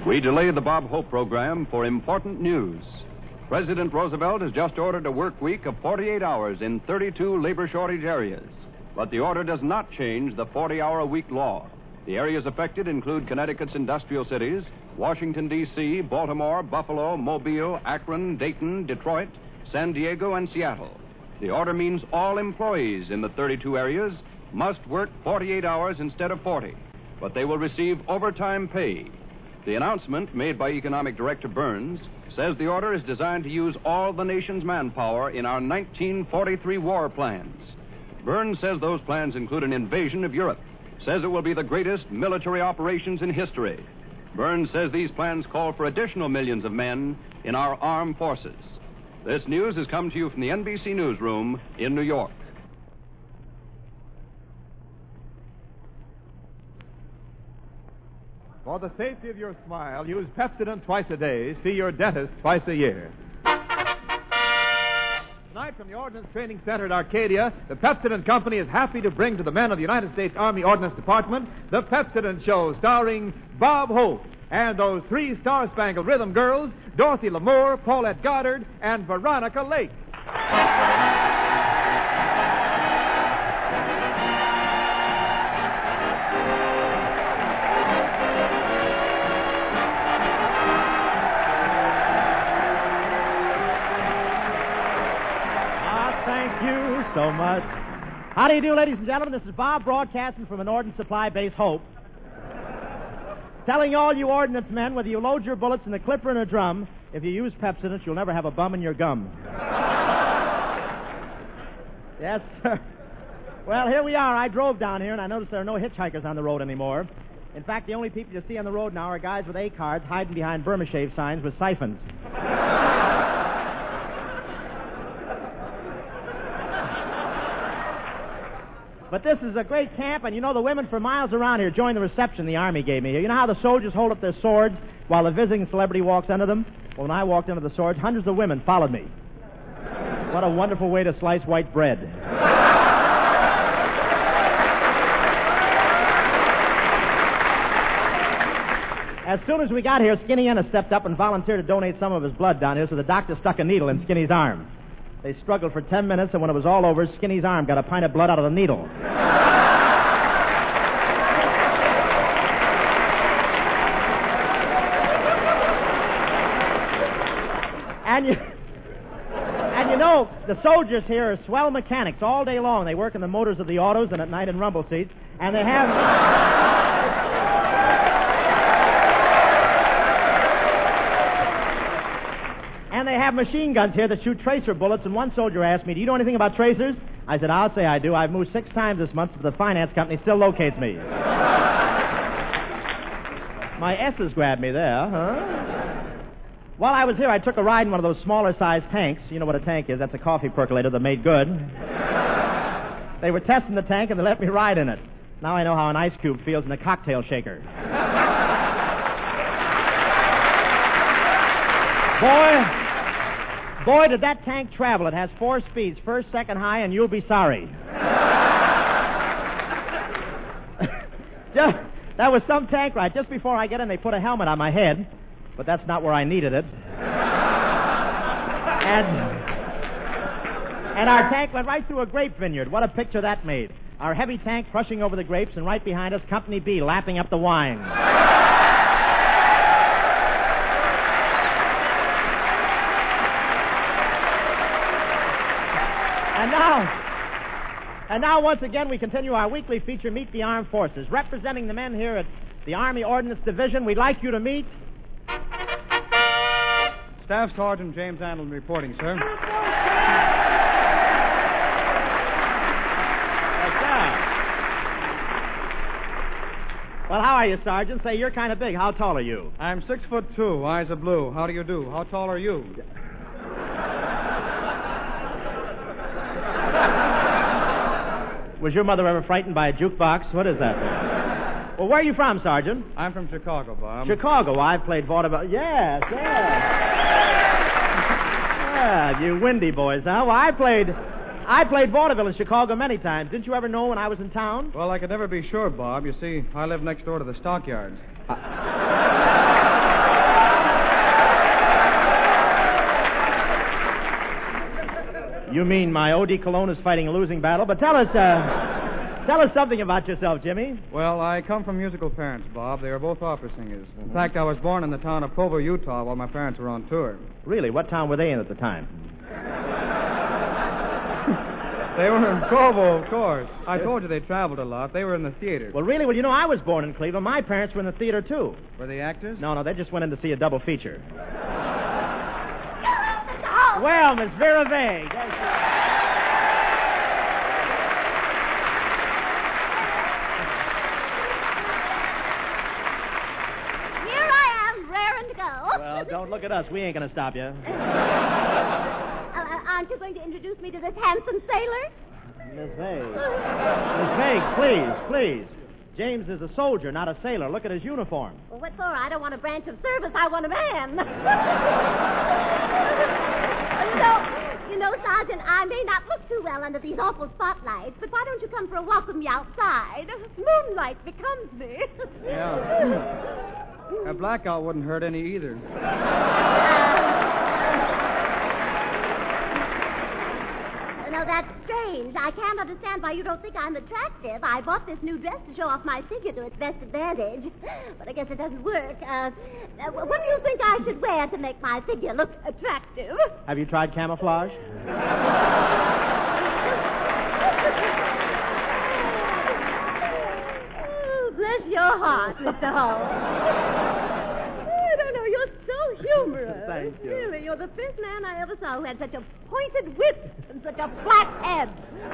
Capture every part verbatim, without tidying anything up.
We delay the Bob Hope program for important news. President Roosevelt has just ordered a work week of forty-eight hours in thirty-two labor shortage areas. But the order does not change the forty-hour-a-week law. The areas affected include Connecticut's industrial cities, Washington, D C, Baltimore, Buffalo, Mobile, Akron, Dayton, Detroit, San Diego, and Seattle. The order means all employees in the thirty-two areas must work forty-eight hours instead of forty, but they will receive overtime pay. The announcement made by Economic Director Burns says the order is designed to use all the nation's manpower in our nineteen forty-three war plans. Burns says those plans include an invasion of Europe, says it will be the greatest military operations in history. Burns says these plans call for additional millions of men in our armed forces. This news has come to you from the N B C newsroom in New York. For the safety of your smile, use Pepsodent twice a day. See your dentist twice a year. Tonight from the Ordnance Training Center at Arcadia, the Pepsodent Company is happy to bring to the men of the United States Army Ordnance Department the Pepsodent Show, starring Bob Hope and those three Star-Spangled Rhythm girls, Dorothy Lamour, Paulette Goddard, and Veronica Lake. So much. How do you do, ladies and gentlemen? This is Bob broadcasting from an Ordnance Supply Base, Hope. Telling all you ordnance men, whether you load your bullets in a clipper and a drum, if you use Pepsodent, you'll never have a bum in your gum. Yes, sir. Well, here we are. I drove down here, and I noticed there are no hitchhikers on the road anymore. In fact, the only people you see on the road now are guys with A-cards hiding behind Burma Shave signs with siphons. But this is a great camp, and you know the women for miles around here join the reception the Army gave me here. You know how the soldiers hold up their swords while the visiting celebrity walks under them? Well, when I walked under the swords, hundreds of women followed me. What a wonderful way to slice white bread. As soon as we got here, Skinny Ennis stepped up and volunteered to donate some of his blood down here, so the doctor stuck a needle in Skinny's arm. They struggled for ten minutes, and when it was all over, Skinny's arm got a pint of blood out of the needle. and you, and you know, the soldiers here are swell mechanics all day long. They work in the motors of the autos and at night in rumble seats, and they have... And they have machine guns here that shoot tracer bullets, and one soldier asked me, do you know anything about tracers? I said, I'll say I do. I've moved six times this month, but the finance company still locates me. My S's grabbed me there, huh? While I was here, I took a ride in one of those smaller-sized tanks. You know what a tank is. That's a coffee percolator that made good. They were testing the tank, and they let me ride in it. Now I know how an ice cube feels in a cocktail shaker. Boy... Boy, did that tank travel. It has four speeds, first, second, high, and you'll be sorry. Just, that was some tank ride. Just before I get in, they put a helmet on my head, but that's not where I needed it. and, and our tank went right through a grape vineyard. What a picture that made. Our heavy tank crushing over the grapes, and right behind us, Company B lapping up the wine. And now, and now, once again, we continue our weekly feature, Meet the Armed Forces. Representing the men here at the Army Ordnance Division, we'd like you to meet... Staff Sergeant James Andelman reporting, sir. Yes, sir. Well, how are you, Sergeant? Say, you're kind of big. How tall are you? I'm six foot two, eyes are blue. How do you do? How tall are you? Was your mother ever frightened by a jukebox? What is that? Well, where are you from, Sergeant? I'm from Chicago, Bob. Chicago. I've played vaudeville. Yes, yes. Yeah, you windy boys, huh? Well, I played... I played vaudeville in Chicago many times. Didn't you ever know when I was in town? Well, I could never be sure, Bob. You see, I live next door to the stockyards. Uh... You mean my eau de cologne is fighting a losing battle? But tell us, uh, tell us something about yourself, Jimmy. Well, I come from musical parents, Bob. They were both opera singers. In fact, I was born in the town of Provo, Utah, while my parents were on tour. Really? What town were they in at the time? They were in Provo, of course. I told you they traveled a lot. They were in the theater. Well, really? Well, you know, I was born in Cleveland. My parents were in the theater, too. Were they actors? No, no, they just went in to see a double feature. Well, Miss Vera Vague. Here I am, raring to go. Well, don't look at us. We ain't going to stop you. Uh, aren't you going to introduce me to this handsome sailor? Miss Vague. Miss Vague, please, please. James is a soldier, not a sailor. Look at his uniform. Well, what for? I don't want a branch of service. I want a man. you know, you know, Sergeant, I may not look too well under these awful spotlights, but why don't you come for a walk with me outside? Moonlight becomes me. Yeah. A blackout wouldn't hurt any either. No, that's strange. I can't understand why you don't think I'm attractive. I bought this new dress to show off my figure to its best advantage. But I guess it doesn't work. Uh, uh, what do you think I should wear to make my figure look attractive? Have you tried camouflage? Oh, bless your heart, Mister Hall. You're so humorous. Thank you. Really, you're the first man I ever saw who had such a pointed wit and such a flat head.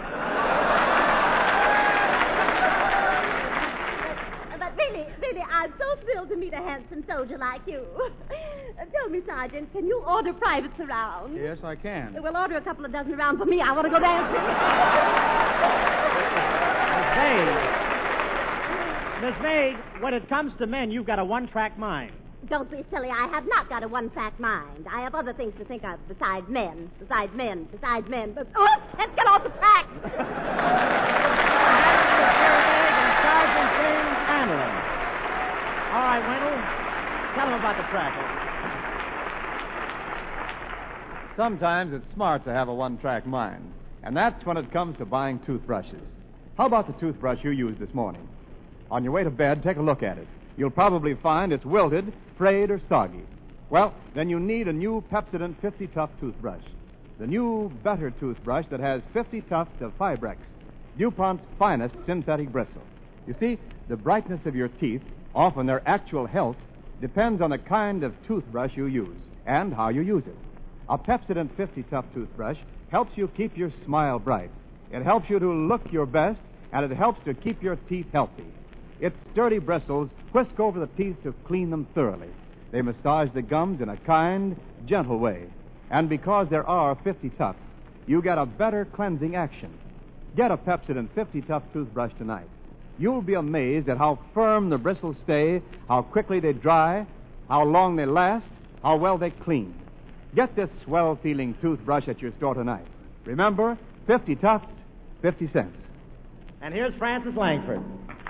but, but really, really, I'm so thrilled to meet a handsome soldier like you. Uh, tell me, Sergeant, can you order privates around? Yes, I can. We'll order a couple of dozen around for me. I want to go dancing. Miss Vague. Miss Vague, when it comes to men, you've got a one-track mind. Don't be silly. I have not got a one-track mind. I have other things to think of besides men, besides men, besides men. But, oh, let's get off the track. Sergeant James Anlin. All right, Wendell, tell him about the track. Sometimes it's smart to have a one-track mind, and that's when it comes to buying toothbrushes. How about the toothbrush you used this morning? On your way to bed, take a look at it. You'll probably find it's wilted, frayed, or soggy. Well, then you need a new Pepsodent fifty Tough toothbrush. The new, better toothbrush that has fifty Tufts of Fibrex, DuPont's finest synthetic bristle. You see, the brightness of your teeth, often their actual health, depends on the kind of toothbrush you use and how you use it. A Pepsodent fifty Tough toothbrush helps you keep your smile bright. It helps you to look your best, and it helps to keep your teeth healthy. Its sturdy bristles whisk over the teeth to clean them thoroughly. They massage the gums in a kind, gentle way. And because there are fifty Tufts, you get a better cleansing action. Get a Pepsodent fifty Tough toothbrush tonight. You'll be amazed at how firm the bristles stay, how quickly they dry, how long they last, how well they clean. Get this swell-feeling toothbrush at your store tonight. Remember, fifty Tufts, fifty cents. And here's Francis Langford.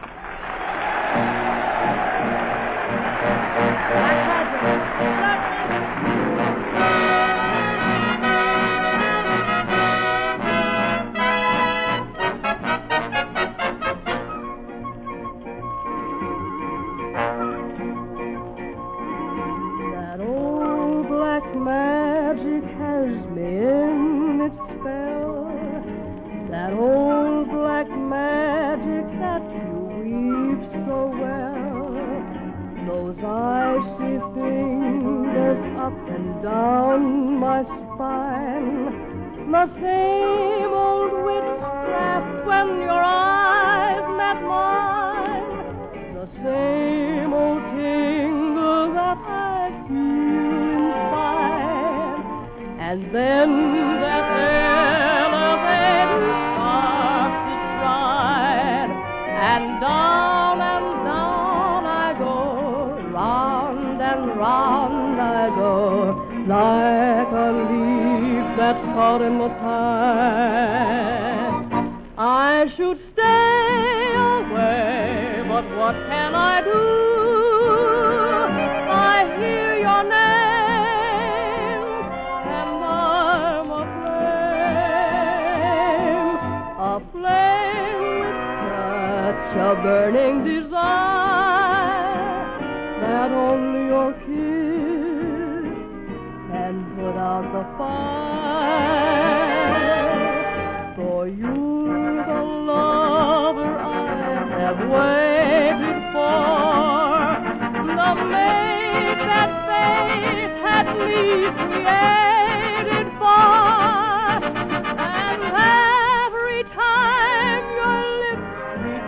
That old black magic has me in its spell. That old black magic that you weave so well. Those icy fingers up and down my spine. The same old witchcraft when your eyes met mine. The same old tingle that I feel inside. And then that elevator starts to ride. And down and down I go, round and round I go, like a leaf that's caught in the tide. I should stay away, but what can I do? I hear your name, and I'm afraid fire. For you're the lover I have waited for, the mate that fate had me created for. And every time your lips meet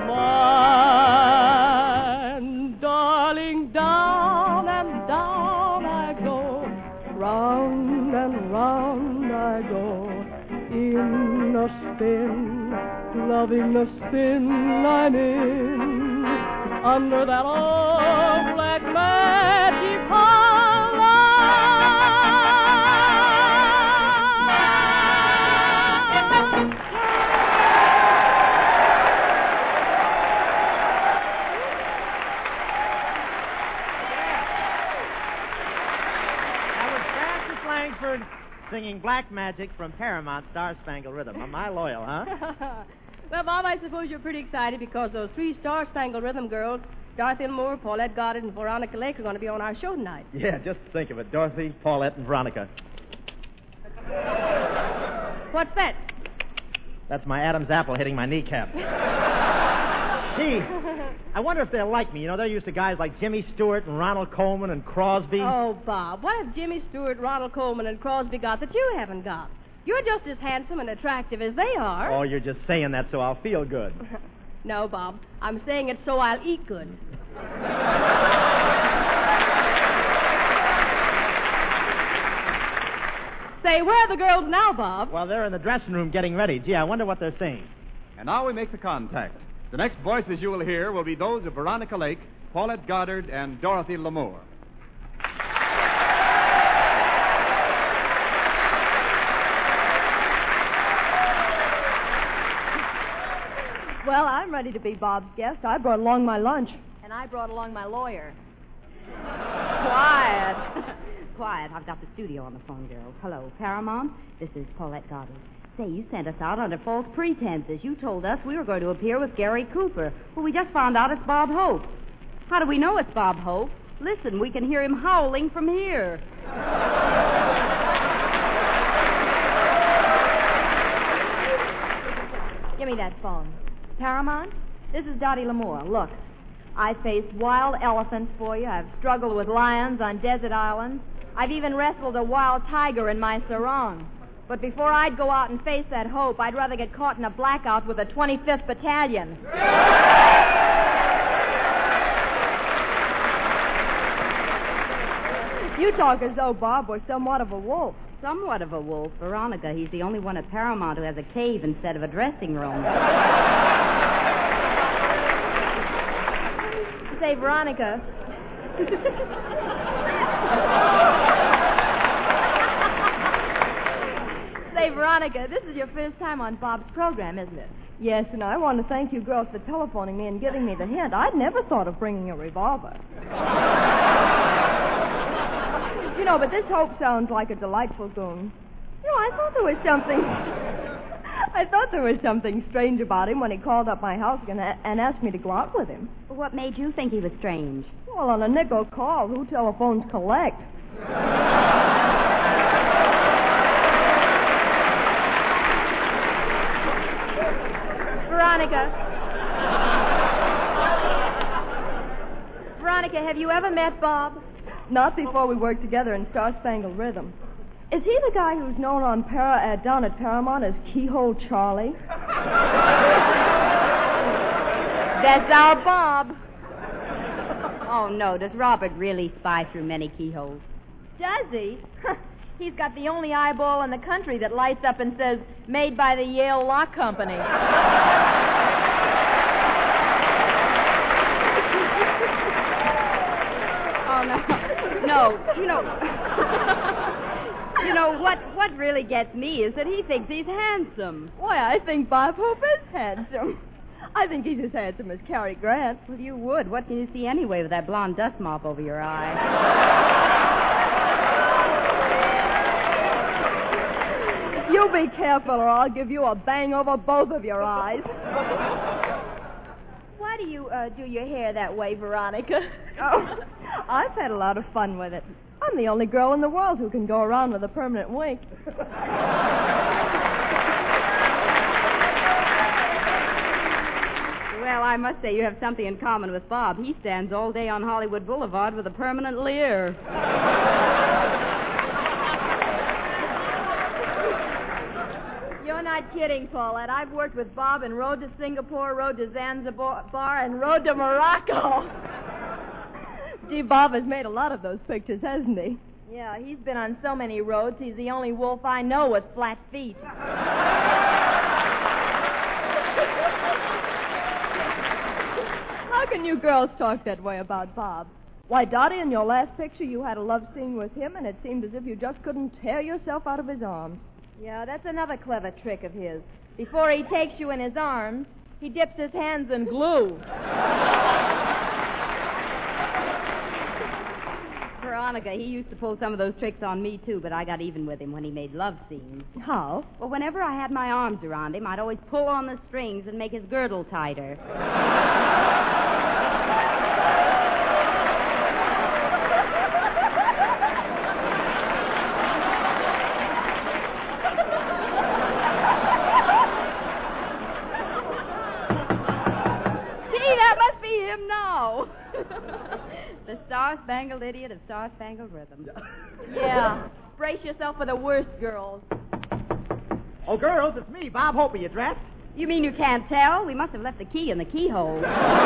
mine, darling, down and down I go, round and round I go, in a spin, loving the spin I'm in, under that old black magic collar. That was Francis Langford singing Black Magic from Paramount Star Spangled Rhythm. Am I loyal, huh? Well, Bob, I suppose you're pretty excited because those three Star Spangled Rhythm girls, Dorothy Moore, Paulette Goddard, and Veronica Lake, are going to be on our show tonight. Yeah, just think of it. Dorothy, Paulette, and Veronica. What's that? That's my Adam's apple hitting my kneecap. Gee, I wonder if they'll like me. You know, they're used to guys like Jimmy Stewart and Ronald Colman and Crosby. Oh, Bob, what have Jimmy Stewart, Ronald Colman, and Crosby got that you haven't got? You're just as handsome and attractive as they are. Oh, you're just saying that so I'll feel good. No, Bob, I'm saying it so I'll eat good. Say, where are the girls now, Bob? Well, they're in the dressing room getting ready. Gee, I wonder what they're saying. And now we make the contact. The next voices you will hear will be those of Veronica Lake, Paulette Goddard, and Dorothy Lamour. Well, I'm ready to be Bob's guest. I brought along my lunch. And I brought along my lawyer. Quiet. Quiet. I've got the studio on the phone, girls. Hello, Paramount. This is Paulette Goddard. Say, you sent us out under false pretenses. You told us we were going to appear with Gary Cooper. Well, we just found out it's Bob Hope. How do we know it's Bob Hope? Listen, we can hear him howling from here. Give me that phone. Paramount, this is Dottie Lamour. Look, I faced wild elephants for you. I've struggled with lions on desert islands. I've even wrestled a wild tiger in my sarong. But before I'd go out and face that Hope, I'd rather get caught in a blackout with the twenty-fifth Battalion. You talk as though Bob were somewhat of a wolf. Somewhat of a wolf. Veronica, he's the only one at Paramount who has a cave instead of a dressing room. Say, Veronica. Say, Veronica, this is your first time on Bob's program, isn't it? Yes, and I want to thank you girls for telephoning me and giving me the hint. I'd never thought of bringing a revolver. You know, but this Hope sounds like a delightful goon. You know, I thought there was something... I thought there was something strange about him when he called up my house and, and asked me to go out with him. What made you think he was strange? Well, on a nickel call, who telephones collect? Veronica. Veronica, have you ever met Bob? Not before we worked together in Star Spangled Rhythm. Is he the guy who's known on Para, uh, down at Paramount as Keyhole Charlie? That's our Bob. Oh, no. Does Robert really spy through many keyholes? Does he? He's got the only eyeball in the country that lights up and says, made by the Yale Lock Company. Oh, no. No, you know... You know, what, what really gets me is that he thinks he's handsome. Why, I think Bob Hope is handsome. I think he's as handsome as Cary Grant. Well, you would. What can you see anyway with that blonde dust mop over your eye? You be careful or I'll give you a bang over both of your eyes. Why do you uh, do your hair that way, Veronica? Oh, I've had a lot of fun with it. I'm the only girl in the world who can go around with a permanent wink. Well, I must say you have something in common with Bob. He stands all day on Hollywood Boulevard with a permanent leer. You're not kidding, Paulette. I've worked with Bob and rode to Singapore, rode to Zanzibar, and rode to Morocco. Gee, Bob has made a lot of those pictures, hasn't he? Yeah, he's been on so many roads, he's the only wolf I know with flat feet. How can you girls talk that way about Bob? Why, Dottie, in your last picture, you had a love scene with him, and it seemed as if you just couldn't tear yourself out of his arms. Yeah, that's another clever trick of his. Before he takes you in his arms, he dips his hands in glue. Veronica, he used to pull some of those tricks on me, too, but I got even with him when he made love scenes. How? Well, whenever I had my arms around him, I'd always pull on the strings and make his girdle tighter. Gee, that must be him now. The Star-Spangled Idiot of Star-Spangled Rhythm. Yeah. Brace yourself for the worst, girls. Oh, girls, it's me, Bob Hope. Are you dressed? You mean you can't tell? We must have left the key in the keyhole.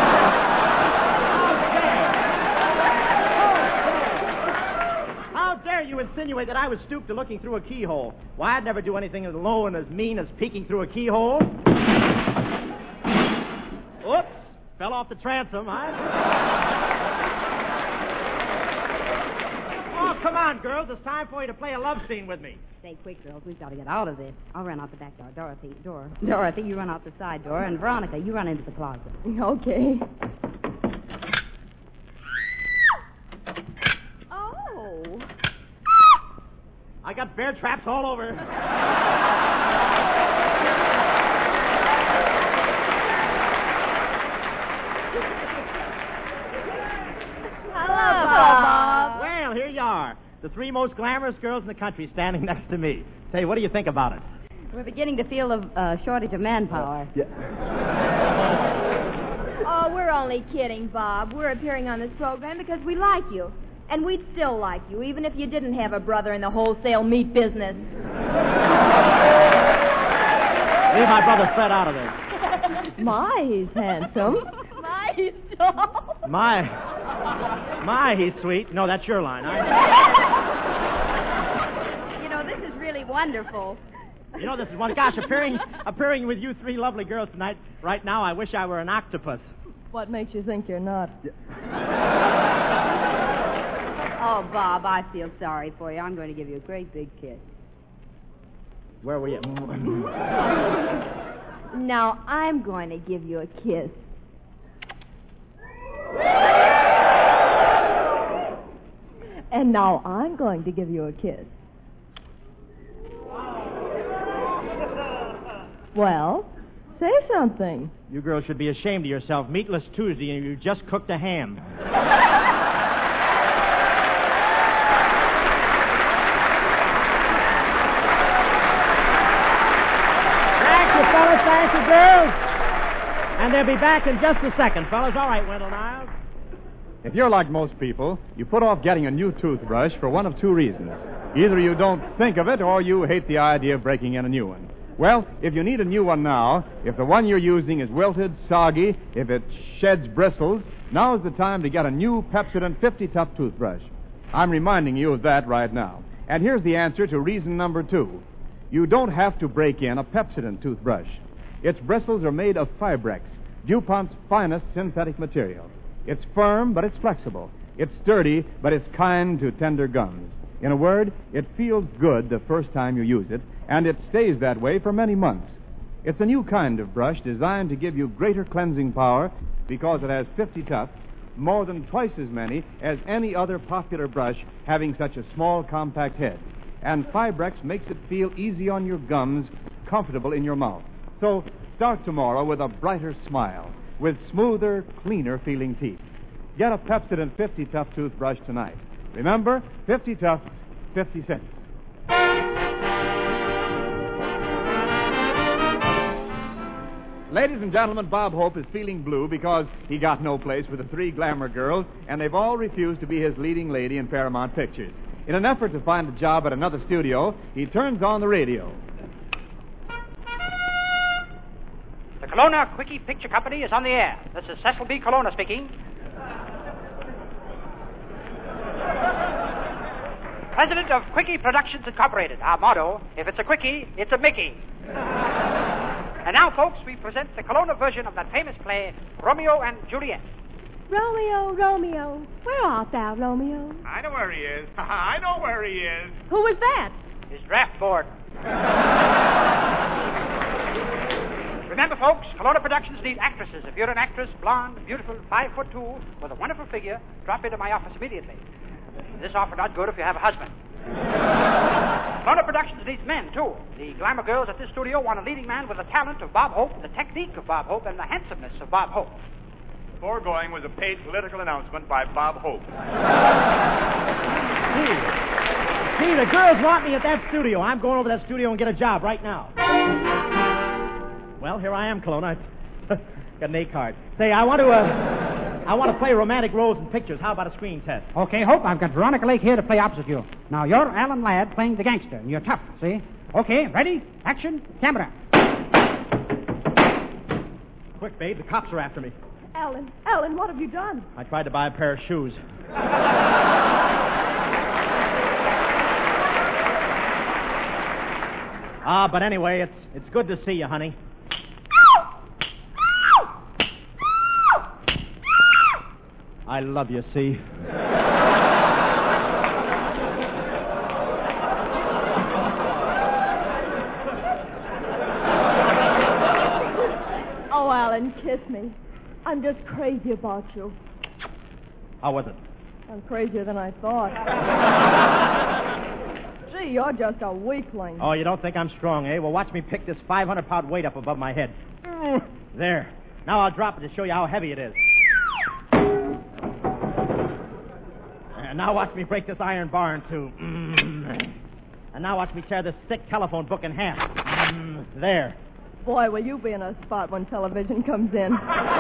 How dare you insinuate that I was stooped to looking through a keyhole? Why, I'd never do anything as low and as mean as peeking through a keyhole. Oops. Fell off the transom, huh? Oh, come on, girls. It's time for you to play a love scene with me. Stay quick, girls. We've got to get out of this. I'll run out the back door. Dorothy, door. Dorothy, you run out the side door. And Veronica, you run into the closet. Okay. Oh. I got bear traps all over. Hello, Bob. Well, here you are. The three most glamorous girls in the country standing next to me. Say, what do you think about it? We're beginning to feel a uh, shortage of manpower. Yeah. Oh, we're only kidding, Bob. We're appearing on this program because we like you. And we'd still like you, even if you didn't have a brother in the wholesale meat business. Leave my brother Fred out of this. My, he's handsome. My, he's tall. My, my, he's sweet. No, that's your line. I... You know, this is really wonderful. You know, this is one. Gosh, appearing, appearing with you three lovely girls tonight, right now, I wish I were an octopus. What makes you think you're not? Oh, Bob, I feel sorry for you. I'm going to give you a great big kiss. Where were you? Now I'm going to give you a kiss. And now I'm going to give you a kiss. Well, say something. You girls should be ashamed of yourself. Meatless Tuesday, and you just cooked a ham. Thank you, girls. And they'll be back in just a second, fellas. All right, Wendell Niles. If you're like most people, you put off getting a new toothbrush for one of two reasons. Either you don't think of it, or you hate the idea of breaking in a new one. Well, if you need a new one now, if the one you're using is wilted, soggy, if it sheds bristles, now's the time to get a new Pepsodent fifty Tough toothbrush. I'm reminding you of that right now. And here's the answer to reason number two. You don't have to break in a Pepsodent toothbrush. Its bristles are made of Fibrex, DuPont's finest synthetic material. It's firm, but it's flexible. It's sturdy, but it's kind to tender gums. In a word, it feels good the first time you use it, and it stays that way for many months. It's a new kind of brush designed to give you greater cleansing power because it has fifty tufts, more than twice as many as any other popular brush having such a small, compact head. And Fibrex makes it feel easy on your gums, comfortable in your mouth. So start tomorrow with a brighter smile, with smoother, cleaner-feeling teeth. Get a Pepsodent fifty Tough toothbrush tonight. Remember, fifty tufts, fifty cents. Ladies and gentlemen, Bob Hope is feeling blue because he got no place with the three glamour girls, and they've all refused to be his leading lady in Paramount Pictures. In an effort to find a job at another studio, he turns on the radio. The Kelowna Quickie Picture Company is on the air. This is Cecil B. Kelowna speaking. President of Quickie Productions Incorporated. Our motto, if it's a Quickie, it's a Mickey. And now, folks, we present the Kelowna version of that famous play, Romeo and Juliet. Romeo, Romeo, where art thou, Romeo? I know where he is. I know where he is. Who was that? His draft board. Remember, folks, Kelowna Productions need actresses. If you're an actress, blonde, beautiful, five foot two, with a wonderful figure, drop into my office immediately. This offer not good if you have a husband. Kelowna Productions needs men, too. The glamour girls at this studio want a leading man with the talent of Bob Hope, the technique of Bob Hope, and the handsomeness of Bob Hope. The foregoing was a paid political announcement by Bob Hope. See, see, the girls want me at that studio. I'm going over to that studio and get a job right now. Well, here I am, Kelowna. Got an A card. Say, I want to, uh, I want to play romantic roles in pictures. How about a screen test? Okay, Hope, I've got Veronica Lake here to play opposite you. Now, you're Alan Ladd playing the gangster, and you're tough, see? Okay, ready? Action, camera. Quick, babe, the cops are after me. Alan, Alan, what have you done? I tried to buy a pair of shoes. Ah, but anyway, it's it's good to see you, honey. I love you, see? Oh, Alan, kiss me. I'm just crazy about you. How was it? I'm crazier than I thought. Gee, you're just a weakling. Oh, you don't think I'm strong, eh? Well, watch me pick this five hundred pound weight up above my head. There. Now I'll drop it to show you how heavy it is. And now watch me break this iron bar in two. And now watch me tear this thick telephone book in half. There. Boy, will you be in a spot when television comes in.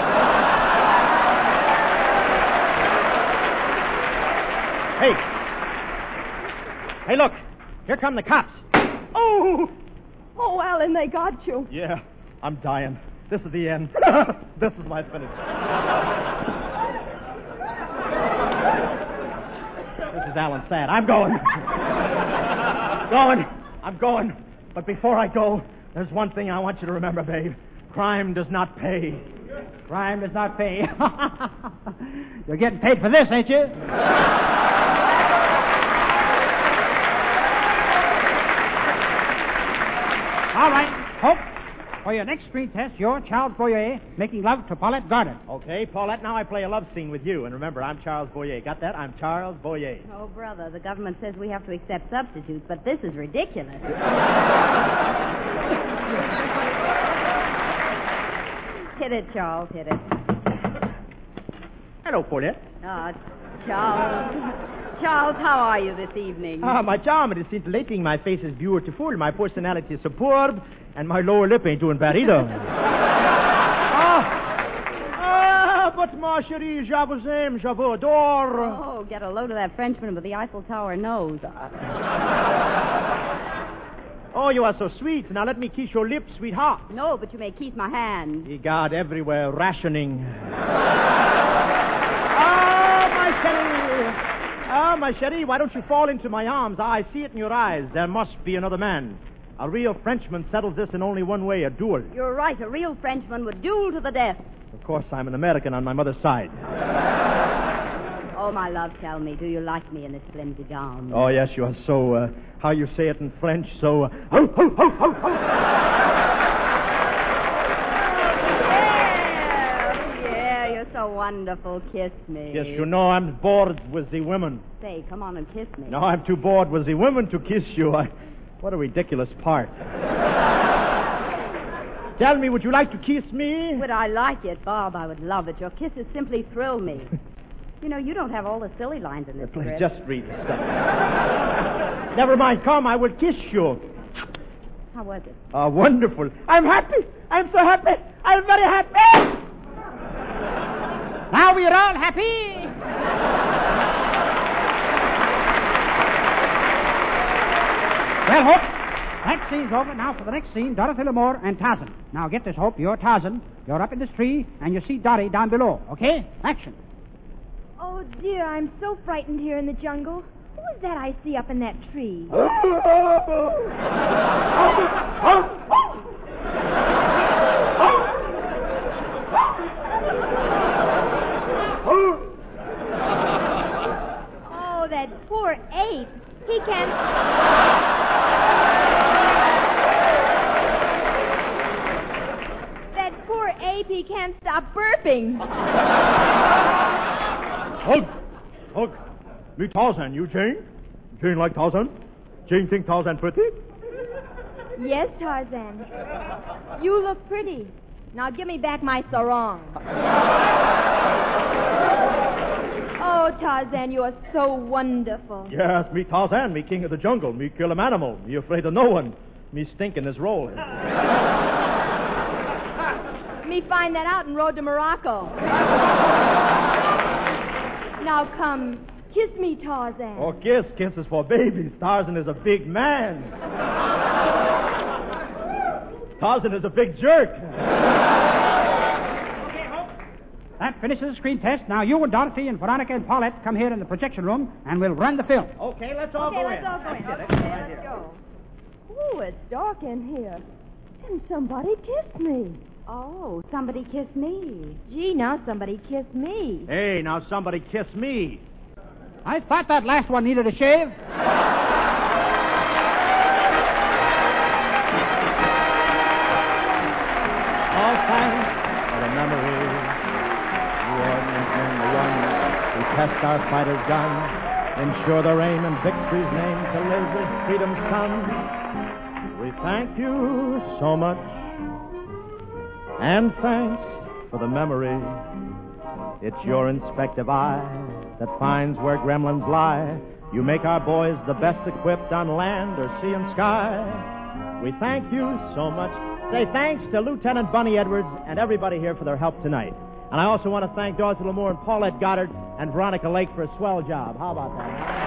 Hey. Hey, look. Here come the cops. Oh! Oh, Alan, they got you. Yeah, I'm dying. This is the end. This is my finish. This is Alan Sad. I'm going. going. I'm going. But before I go, there's one thing I want you to remember, babe. Crime does not pay. Crime does not pay. You're getting paid for this, ain't you? All right, Hope, for your next screen test, you're Charles Boyer making love to Paulette Gardner. Okay, Paulette, now I play a love scene with you. And remember, I'm Charles Boyer. Got that? I'm Charles Boyer. Oh, brother, the government says we have to accept substitutes, but this is ridiculous. Hit it, Charles, hit it. Hello, Paulette. Ah, Charles. Charles, how are you this evening? Ah, my charm is scintillating. My face is beautiful. My personality is superb. And my lower lip ain't doing bad either. ah, ah, but ma chérie, je vous aime, je vous adore. Oh, get a load of that Frenchman with the Eiffel Tower nose. Oh, you are so sweet. Now let me kiss your lips, sweetheart. No, but you may kiss my hand. Ye God, everywhere rationing. Ah, my chérie. Ah, my chérie, why don't you fall into my arms? I see it in your eyes. There must be another man. A real Frenchman settles this in only one way, a duel. You're right. A real Frenchman would duel to the death. Of course, I'm an American on my mother's side. Oh, my love, tell me, do you like me in this flimsy gown? Oh, yes, you are so, uh, how you say it in French, so... Uh, ho, ho, ho, ho, ho. Yeah, you're so wonderful. Kiss me. Yes, you know, I'm bored with the women. Say, come on and kiss me. No, I'm too bored with the women to kiss you. I... What a ridiculous part. Tell me, would you like to kiss me? Would I like it, Bob? I would love it. Your kisses simply thrill me. You know, you don't have all the silly lines in this Please, script. just read the stuff. Never mind. Come, I will kiss you. How was it? Ah, wonderful. I'm happy. I'm so happy. I'm very happy. Now we are all happy. Well, Hope, that scene's over. Now for the next scene, Dorothy Lamour and Tarzan. Now get this, Hope. You're Tarzan. You're up in this tree, and you see Dottie down below. Okay? Action. Oh, dear, I'm so frightened here in the jungle. Who is that I see up in that tree? Oh, that poor ape. He can't... That poor ape, he can't stop burping. Hug. Hug. Me Tarzan, you Jane? Jane like Tarzan? Jane think Tarzan pretty? Yes, Tarzan. You look pretty. Now give me back my sarong. Oh, Tarzan, you are so wonderful. Yes, me Tarzan, me king of the jungle. Me kill him animal. Me afraid of no one. Me stink in his roll. Me find that out in Road to Morocco. Now come, kiss me, Tarzan. Oh, kiss. Kiss is for babies. Tarzan is a big man. Tarzan is a big jerk. That finishes the screen test. Now you and Dorothy and Veronica and Paulette come here in the projection room, and we'll run the film. Okay, let's all Okay, go let's in. all go in. Let's Okay, let's go. Ooh, it's dark in here. Can somebody kiss me? Oh, somebody kiss me. Gee, now somebody kiss me. Hey, now somebody kiss me. I thought that last one needed a shave. All thanks for the memory. The ordnance men, the ones who test our fighters' guns, ensure their aim and victory's name to live with freedom's sun. We thank you so much. And thanks for the memory. It's your inspective eye that finds where gremlins lie. You make our boys the best equipped on land or sea and sky. We thank you so much. Say thanks to Lieutenant Bunny Edwards and everybody here for their help tonight. And I also want to thank Dorothy Lamour and Paulette Goddard and Veronica Lake for a swell job. How about that?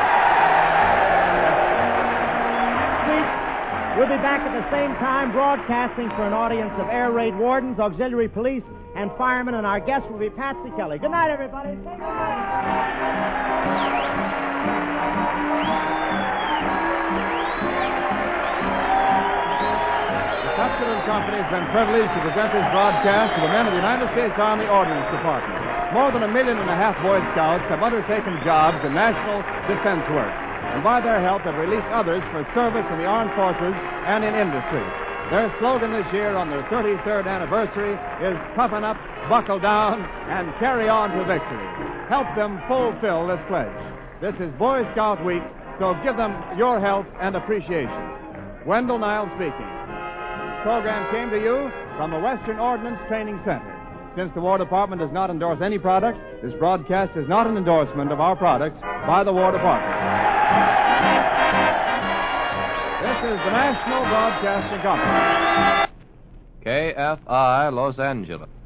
We'll be back at the same time broadcasting for an audience of air raid wardens, auxiliary police, and firemen, and our guest will be Patsy Kelly. Good night, everybody. Say good night. The Pepsin Company has been privileged to present this broadcast to the men of the United States Army Ordnance Department. More than a million and a half Boy Scouts have undertaken jobs in national defense work, and by their help have released others for service in the armed forces and in industry. Their slogan this year on their thirty-third anniversary is toughen up, buckle down, and carry on to victory. Help them fulfill this pledge. This is Boy Scout Week, so give them your help and appreciation. Wendell Niles speaking. This program came to you from the Western Ordnance Training Center. Since the War Department does not endorse any product, this broadcast is not an endorsement of our products by the War Department. This is the National Broadcasting Company. K F I, Los Angeles.